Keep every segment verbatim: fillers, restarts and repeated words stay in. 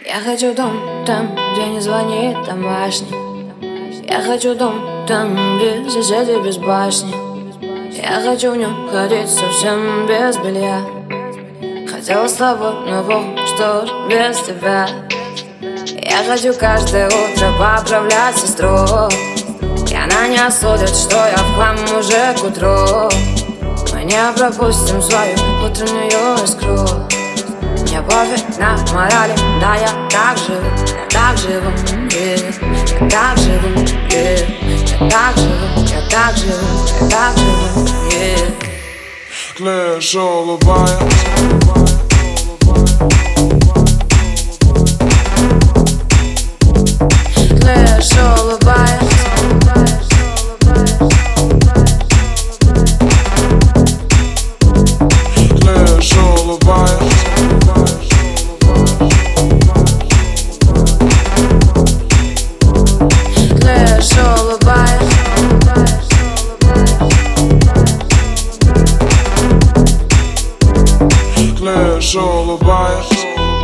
Я хочу дом там, где не звонит домашний. Я хочу дом там, где соседи без башни. Я хочу в нем ходить совсем без белья. Хотела с тобой, но помню, что ж без тебя. Я хочу каждое утро поправлять сестру, и она не осудит, что я в хлам уже к утру. Мы не пропустим свою утреннюю искру. Мне пофиг на морали, да я так живу, я так живу, yeah. Я так живу, yeah. Я так живу, я так живу, я так живу, yeah. Клеш улыбаясь, Клеш улыбаясь, Клеш улыбаясь, Клеш улыбаясь, Клеш улыбаясь.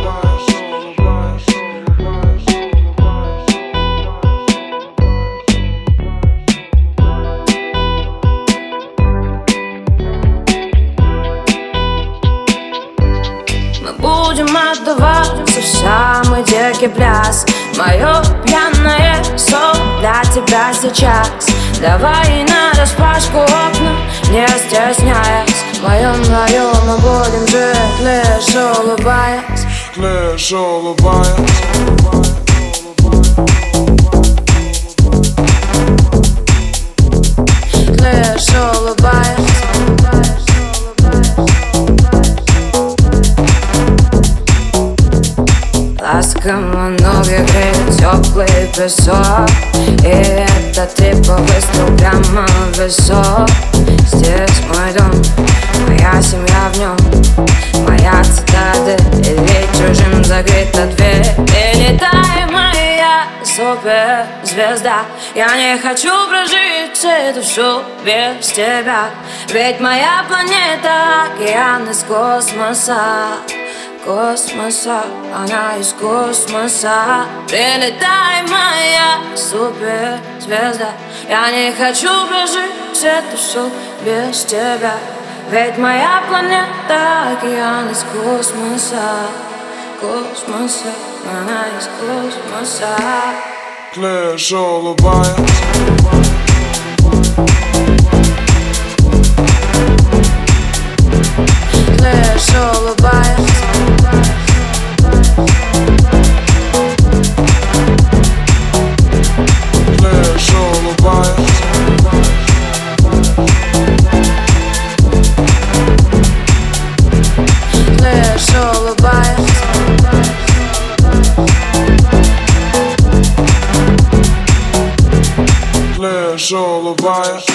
мы будем отдаваться в самый дикий пляс. Мое пьяное соло для тебя сейчас. Давай нараспашку окна, не стесняясь. В моем раю мы будем жить, лишь улыбаясь. Клеш улыбаясь, Клеш улыбаясь, ласково ноги греет теплый песок, и этот типа выстрел прямо в висок. Здесь мой дом, моя семья в нем, моя цитадель, и ведь чужим закрыта дверь. И летай, моя суперзвезда, я не хочу прожить это все без тебя. Ведь моя планета — океан из космоса. Космоса, она из космоса. Прилетай, моя суперзвезда, я не хочу прожить это все без тебя. Ведь моя планета — океан из космоса. Космоса, она из космоса. Клеш улыбаясь, Клеш улыбаясь, Клеш улыбаясь, Клеш улыбаясь, Клеш улыбаясь.